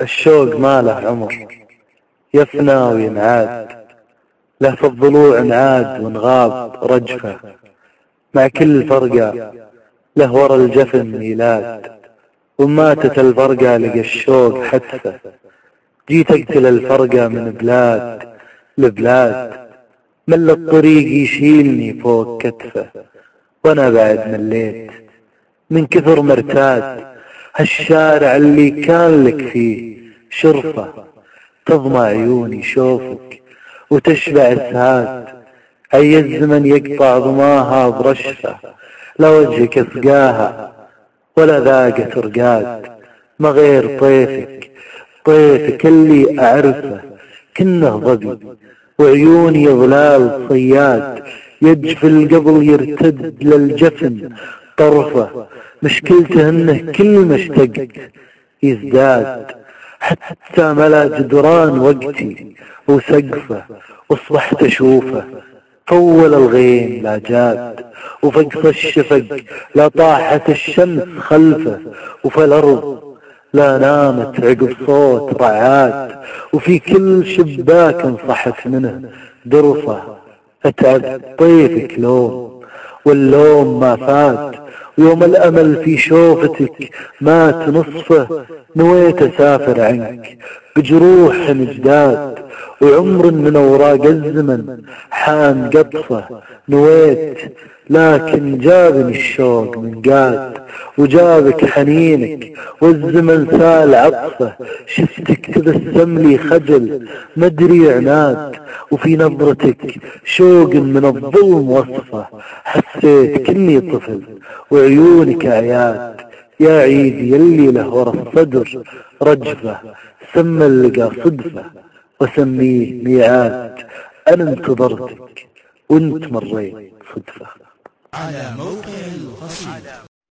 الشوق ما له عمر، يفنى وينعاد، له في الضلوع انعاد ونغاب رجفة، مع كل فرقة له ورا الجفن ميلاد، وماتت الفرقة لقى الشوق حتفة، جيت اقتل الفرقة من بلاد لبلاد، مل الطريق يشيلني فوق كتفه، وانا بعد مليت من كثر مرتاد، هالشارع اللي كان لك فيه شرفة، تضمى عيوني شوفك وتشبع السهاد، أي الزمن يقطع ضماها برشفة، لا وجهك اسقاها ولا ذاقت رقاد، ما غير طيفك اللي أعرفه كنه ظبي، وعيوني ظلال صياد، يجفل قبل يرتد للجفن طرفه، مشكلته انه كل ما اشتقت يزداد، حتى ملا جدران وقتي وسقفه، واصبحت اشوفه طول الغيم لا جاد، وفقص الشفق لا طاحت الشمس خلفه، وفي الارض لا نامت عقب صوت رعاد، وفي كل شباك انصحت منه درفه، اتعب طيفك لوم واللوم ما فات، ويوم الامل في شوفتك مات نصفه، نويت اسافر عنك بجروح جداد، وعمر من اوراق الزمن حان قطفه، نويت لكن جابني الشوق من قاد، وجابك حنينك والزمن سال عطفه، شفتك تبسم لي خجل مدري عناد، وفي نظرتك شوق من الظلم وصفه، حسيت كني طفل وعيونك عياد، يا عيدي يلي له ورا الصدر رجفه، سمى اللقى صدفه وسميه ميعاد، انا انتظرتك وانت مريت صدفه. على موقع القصيدة.